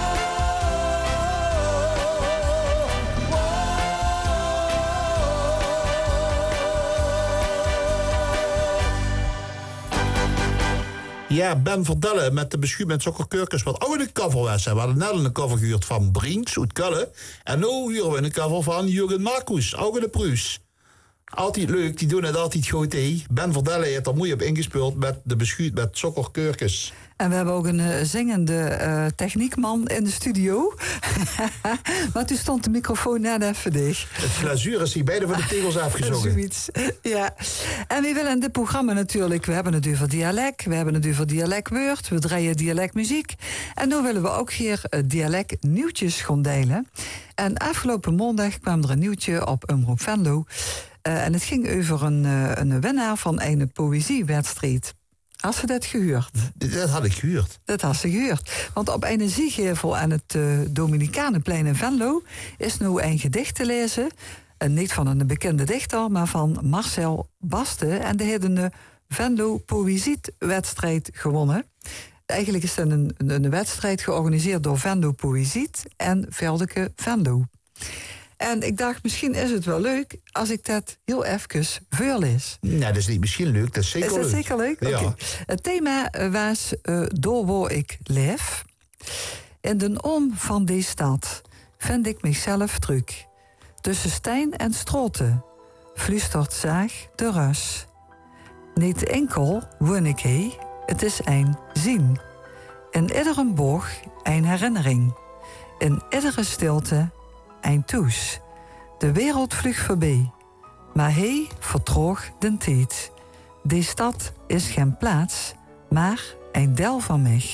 Ja, Ben Verdelle met de beschuit met sokkerkeurkens. Wat ook een cover was. We hadden net een cover gehuurd van Briens uit Kulle. En nu huren we een cover van Jurgen Marcus, ook de Pruis. Altijd leuk, die doen het altijd goed. He. Ben Verdelle heeft er mooi op ingespeeld met de beschuit met sokkerkeurkens. En we hebben ook een uh, zingende uh, techniekman in de studio. Maar toen stond de microfoon net even dicht. Het glazuur is hier beide van de tegels afgezogen. Zoiets, ja. En we willen in dit programma natuurlijk... We hebben het over dialect, we hebben het over dialectwoord... we draaien dialectmuziek. En nu willen we ook hier uh, dialectnieuwtjes gaan delen. En afgelopen maandag kwam er een nieuwtje op Omroep Venlo. Uh, en het ging over een, uh, een winnaar van een poëziewedstrijd. Als ze dat gehuurd? Dat had ik gehuurd. Dat had ze gehuurd. Want op een ziegevel aan het uh, Dominicanenplein in Venlo... is nu een gedicht te lezen. Uh, niet van een bekende dichter, maar van Marcel Baste. En die heeft een Venlo Poëziewedstrijd gewonnen. Eigenlijk is het een, een, een wedstrijd georganiseerd door Venlo Poëziet en Veldeke Venlo. En ik dacht, misschien is het wel leuk als ik dat heel even voorlees. Nee, dat is niet misschien leuk, dat is zeker leuk. Is dat zeker leuk? Ja. Okay. Het thema was uh, Door waar ik leef. In de om van die stad vind ik mezelf terug. Tussen Stijn en Stroten fluistert zaag de rus. Niet enkel woon ik hee, het is een zien. In iedere boog een herinnering. In iedere stilte een toes. De wereld vlucht voorbij, maar hij vertroog den tijd. Die stad is geen plaats, maar een deel van mij.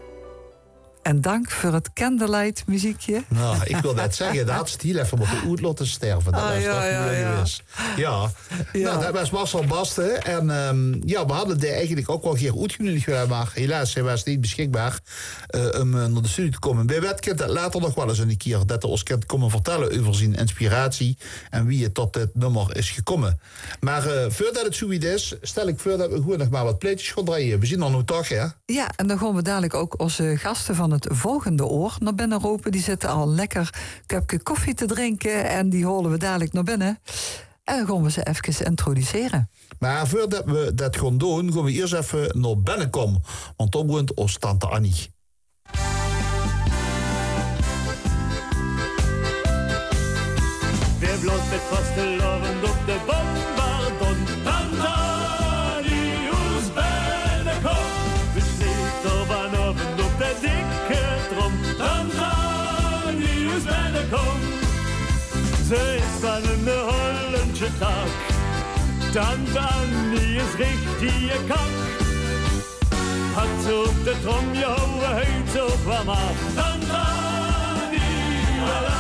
En dank voor het candlelight muziekje. Nou, ik wil net zeggen, dat had Stiel even op de oet laten sterven. Dat ah, was ja, toch ja, ja. geweest. Ja. Ja. Nou, dat was Marcel Baste. En um, ja, we hadden die eigenlijk ook wel geen uitgenodigd gedaan, maar helaas, hij was niet beschikbaar uh, om uh, naar de studie te komen. Bij Wet kent dat later nog wel eens een keer, dat hij ons kan komen vertellen over zijn inspiratie en wie het tot dit nummer is gekomen. Maar uh, voordat het zoiets is, stel ik voor dat we gewoon nog maar wat plaatjes gaan draaien. We zien er nu toch, hè? Ja, en dan gaan we dadelijk ook onze gasten van het volgende oor naar binnen roepen. Die zitten al lekker een cupje koffie te drinken en die holen we dadelijk naar binnen. En dan gaan we ze even introduceren. Maar voordat we dat gaan doen, gaan we eerst even naar binnen komen. Want dan woont ons tante Annie. Weer blåst het vastelavond op de bombardon. Tante Annie, ons binnenkom. We sleten vanavond op de dikke trom. Tante Annie, ons binnenkom. Ze is van een hol. Tante Annie is richtige kak. Had op de trom jouw huid op kwam af. Tante Annie, voilà.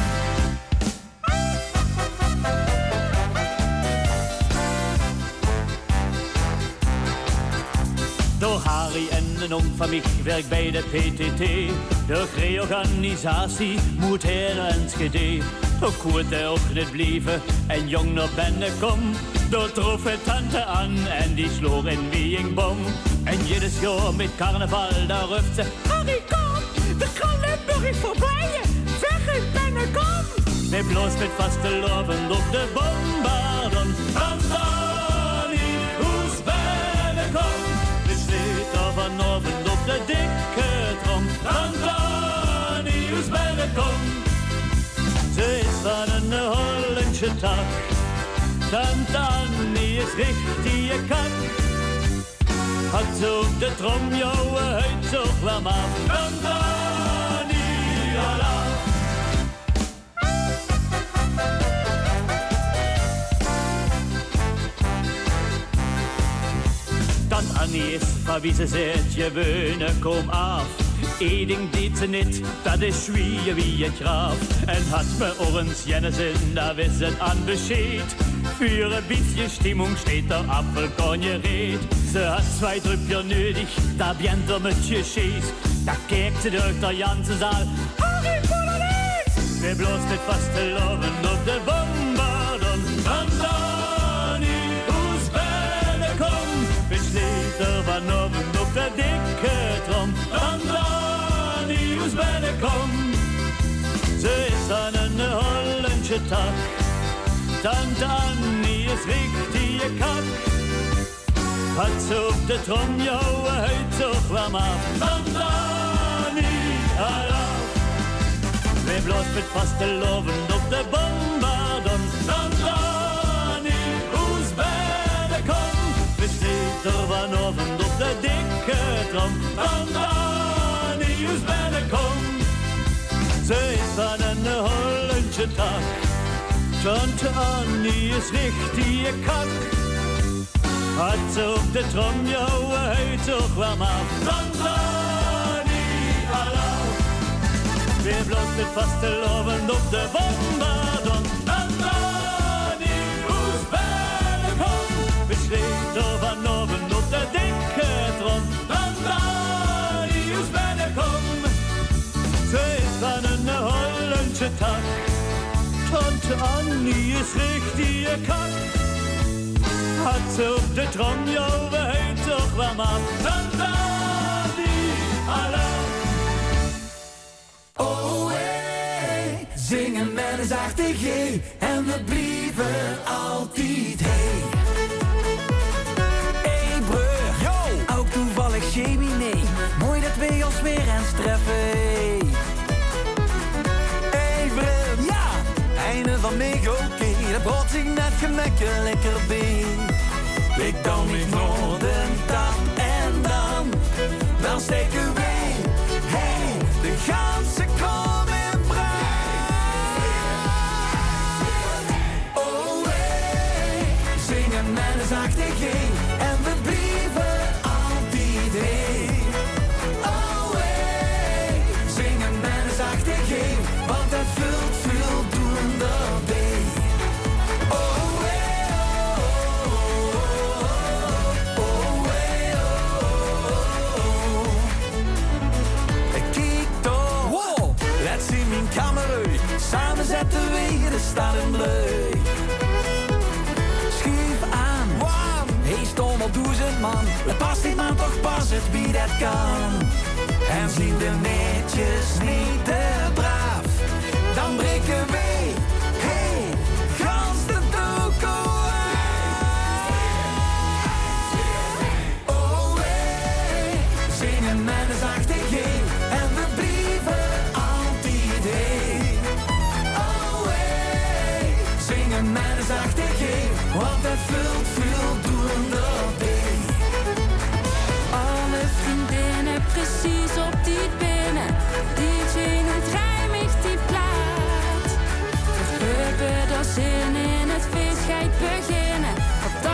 Door Harry en een oom van mij werkt bij de P T T. De reorganisatie moet her en schede. Ook goed er ook niet blijven en jong naar binnen kom. Door trof het tante aan en die sloeg in Wiengbom. En jedes jaar met carnaval, daar ruft ze: Harry, kom, de Krallenburg is voorbij. Zeg in binnen, kom. Nee, bloos met vaste loven op de bombardon. Tante Annie, hoes binnen, kom. Vanavond op de dikke trom. Tante Annie, hoes binnen kom. Ze is van een Hollandse tak. Tante Annie is richtige kak. Had ze op de trom jouw huid zo kwam af. Tante Annie, ala. Tante Annie is van wie ze zegt, je weunen kom af. Eén ding deed ze niet, dat is schwieën wie het graaf. En had me oorens jennes in, daar wist het aan bescheid. Für een beetje stimmung steht der Apfelkornje reed. Ze had twee drupje nodig, daar bent er met je schees. Daar kijkt ze door de ganze zaal. Harry Polonaise! We bloos met vaste loven op de bombardon. Tante Annie, hoes binnen kom. We sleten vanavond op de dikke trom. Tante Annie, hoes binnen kom. Ze is aan een Hollandse tak. Tante Annie is richtige kak. Had ze op de trom jouw huid zo kwam af. Tante Annie, ala. We bloos met vaste loven op de bombardon. Tante Annie, hoes binnen kom. We sleten vanavond op de dikke trom. Tante Annie, hoes binnen kom. Ze is van een Hollandse tak. Tante Annie is richtige kak. Had ze op de trom jouw huid zo kwam af. Tante Annie, ala. Weer bloot met vaste loven op de bombardon. Tante Annie, hoes binnen kom. We sleten vanavond op de dikke trom. Tante Annie, hoes binnen kom. Ze is van een Hollandse tak. Tante Annie is richtige kak. Had ze op de trom jouw huid toch kwam af. Tante Annie, ala. Oh hey, zingen met een zachte G. En we blijven altijd hey. Hey broer, yo, ook toevallig chemie nee. Mooi dat we ons weer eens treffen hey. Hey broer, ja. Einde van mij oké, okay. Dat bot ik net gemakkelijker bij. Ik dan niet naar de tap en dan, dan steken wij, hey, de ganse kom in brand. Oh hey, zingen met een zachte G en we blijven altijd hey. Oh hey, zingen met een zachte G, want het vult veel doender bij. Samen zetten we de stad in bleu. Schuif aan, hey stom op duizend man. Het past niet, maar toch past het wie dat kan. En zien de netjes niet te braaf, dan breken wij, hey, gans de toko aan. Oh hey, zingen met een zachte G en we blijven altijd hey. Met een zachte G, want het vult veel doender bij. Alle vriendinnen precies op die binnen. D J het rijmigt die plaat. We hebben er zin in, het feest gaat beginnen. Wat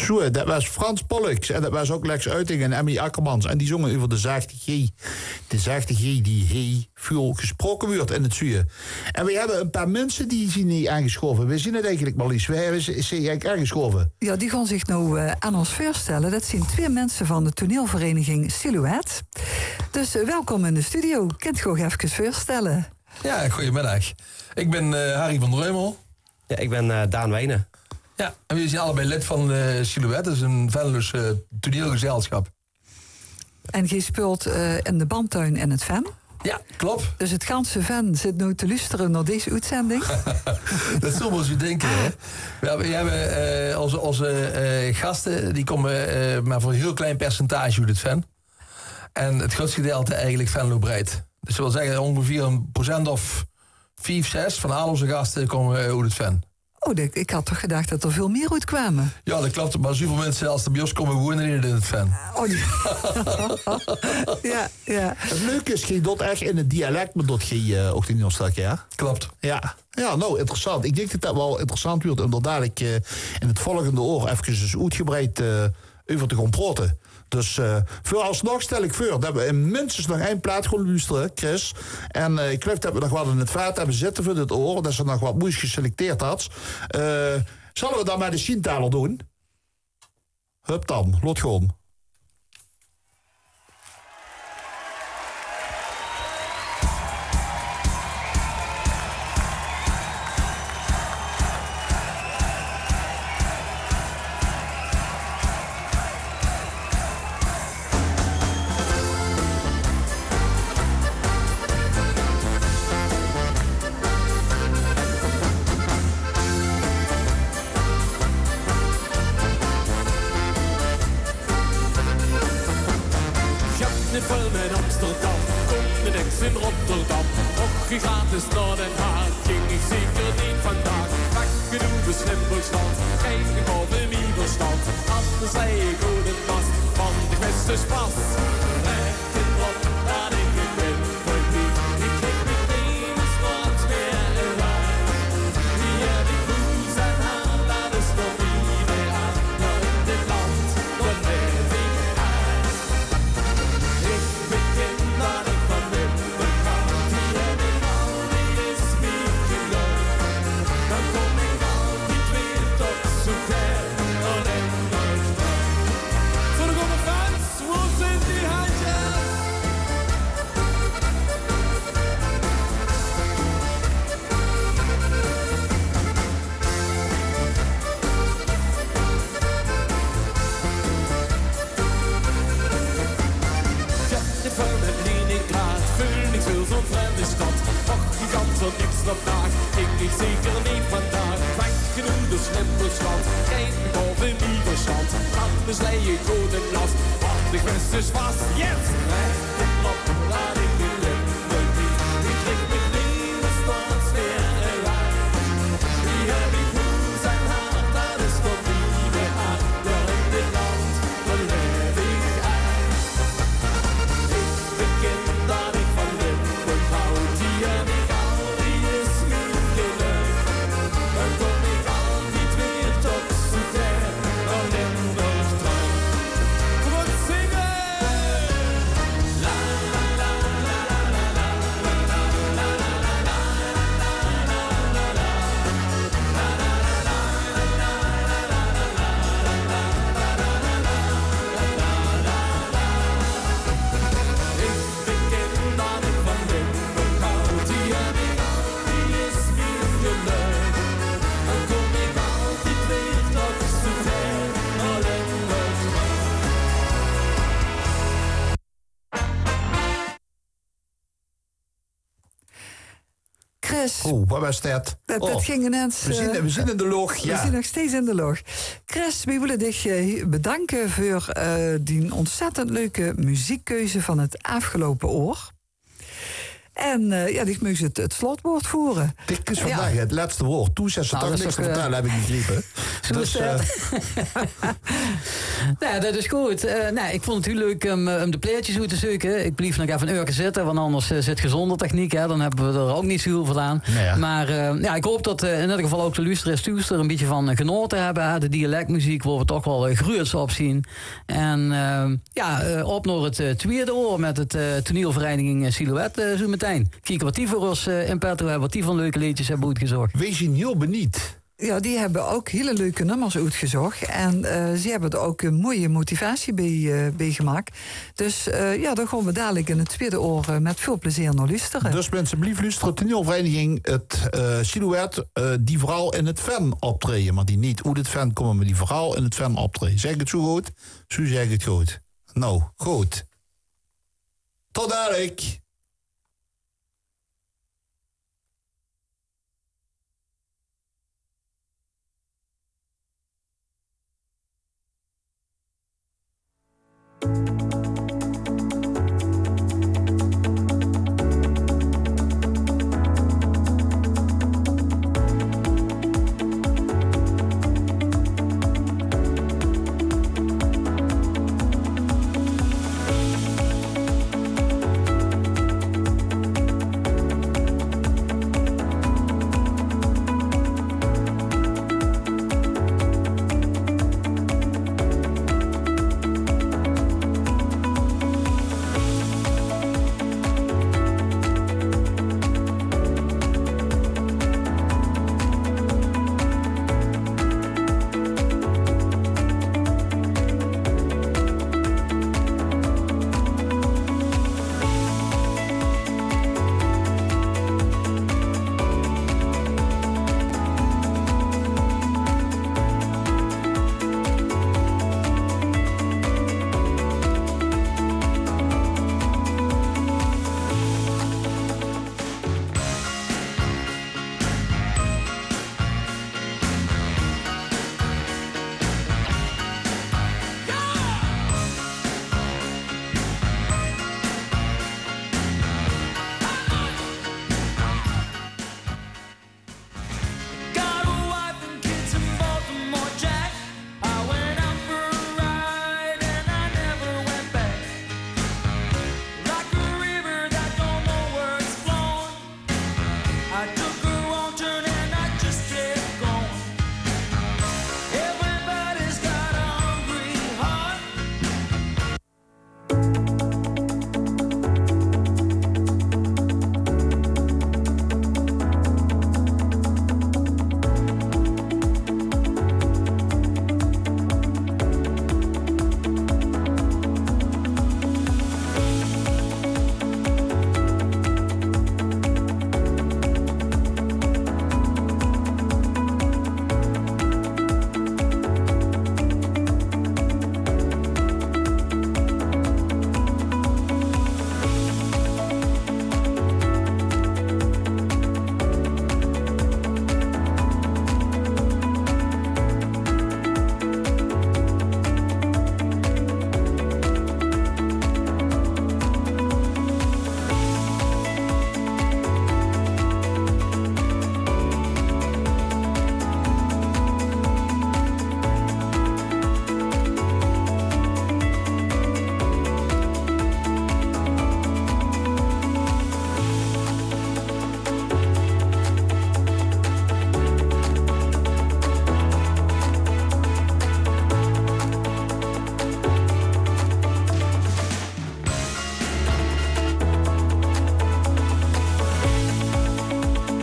Zo, dat was Frans Pollux. En dat was ook Lex Uiting en Emmy Akkermans. En die zongen over de zachte G. De zachte G die heel veel gesproken wordt in het zuur. En we hebben een paar mensen die zien niet aangeschoven. We zien het eigenlijk maar liefst. We hebben ze eigenlijk aangeschoven. Ja, die gaan zich nou uh, aan ons voorstellen. Dat zijn twee mensen van de toneelvereniging Silhouette. Dus uh, welkom in de studio. Kunt je ook even voorstellen? Ja, goedemiddag. Ik ben uh, Harry van Dreumel. Ja, ik ben uh, Daan Wijnen. Ja, en we zijn allebei lid van uh, Silhouette. Dat is een Venlo's uh, toneelgezelschap. En je speelt uh, in de bandtuin in het Ven? Ja, klopt. Dus het ganse Ven zit nu te luisteren naar deze uitzending? Dat zullen we eens denken, hè. We hebben, we hebben uh, onze, onze uh, gasten, die komen uh, maar voor een heel klein percentage uit het Ven. En het grootste gedeelte eigenlijk Venlo breed. Dus dat wil zeggen ongeveer een procent of vijf, zes van al onze gasten komen uit het Ven. Oh, ik had toch gedacht dat er veel meer uit kwamen? Ja, dat klopt. Maar zoveel mensen als de bij ons komen wonen in het Ven. Oh, die... ja, ja. Het leuke is, je doet echt in het dialect, maar dat je uh, ook in ons ja? Klopt. Ja. Ja, nou, interessant. Ik denk dat dat wel interessant wordt om daar dadelijk uh, in het volgende oor even dus uitgebreid uh, over te gaan praten. Dus uh, vooralsnog stel ik voor dat we in minstens nog één plaat gaan luisteren, Chris. En uh, ik geloof dat we nog wat in het vaat hebben zitten voor dit oor. Dat ze nog wat moeilijk geselecteerd had. Uh, zullen we dan maar de Schientaler doen? Hup dan, lot gewoon. Gratis naar Den Haag ging ik zeker niet vandaag. Wakker doe de slimpelstand, geen boven mieverstand. Anders zei ik hoe het was, want ik wist dus pas. Rekken op dat ik het ben voor wie. Ik kreeg meteen eens wat meer erbij. Wie heb ik hoes en haar, dat is nog niet meer aan. Maar in dit land, dat leef ik uit. Ik begin dat ik van dit begaan, die heb ik. Dan kom ik altijd weer tot zover. Oh, en nooit voor de goede fans, hoe zijn die handjes? Jetten van het Leningrad, vul niks veel zo'n vreemde stad. Och, die kan zo niks op nacht. Ik niet zeker niet vandaag. Frank genoeg de slimpelstand. Geen boven die verstand. Anders lei je goed en last. Want ik ben dus vast. Yes! Rijd de klop, laat ik de limmer niet. Ik lig met nieuwe sports weer erbij. Wie heb ik hoe zijn hart, dat is voor wie weer aan. Door in dit land, daar leef ik uit. Ik begin dat ik van limmer hou. Die heb ik al, die is nu gelukt. Dan kom ik altijd weer tot zover. Alleen nog terug. Kom op, zingen! La la la la la la la la la la la la la Ik begin dat ik van limmer hou. Die heb ik al, die is weer gelukt. Dan kom ik altijd weer tot zover. Alleen nog terug. Chris. Oeh, wat was dat? Dat, oh. dat ging ineens... We zien, we zien in de log, ja. We zien nog steeds in de log. Chris, we willen dich uh, bedanken voor uh, die ontzettend leuke muziekkeuze van het afgelopen oor. En uh, ja, die moest het, het slotwoord voeren. Dit is vandaag ja. het laatste woord. Toen zes ze nou, toch niks te vertellen, heb ik niet liepen. Dus, uh... nou, dat is goed. Uh, nou, ik vond het heel leuk om, um, de pleertjes uit te zoeken. Ik blief nog even een uurtje zitten, want anders uh, zit gezonde techniek. Hè, dan hebben we er ook niet zo heel veel aan. Nee, ja. Maar uh, ja, ik hoop dat uh, in ieder geval ook de luisteraars thuis er een beetje van uh, genoten hebben. Hè. De dialectmuziek waar we toch wel uh, gruwels op zien. En uh, ja, uh, op naar het uh, tweede oor met het uh, toneelvereniging uh, Silhouette uh, zo meteen. Kijken wat die voor ons uh, in petto hebben, wat die van leuke liedjes hebben uitgezocht. Wees je heel benieuwd. Ja, die hebben ook hele leuke nummers uitgezocht. En uh, ze hebben er ook een mooie motivatie bij, uh, bij gemaakt. Dus uh, ja, dan gaan we dadelijk in het tweede oor uh, met veel plezier naar luisteren. Dus mensen, blief luisteren. Toneelvereniging het uh, Silhouette, uh, die vooral in het fan optreden. Maar die niet uit het fan komen, maar die vooral in het fan optreden. Zeg ik het zo goed? Zo zeg ik het goed. Nou, goed. Tot dadelijk. Thank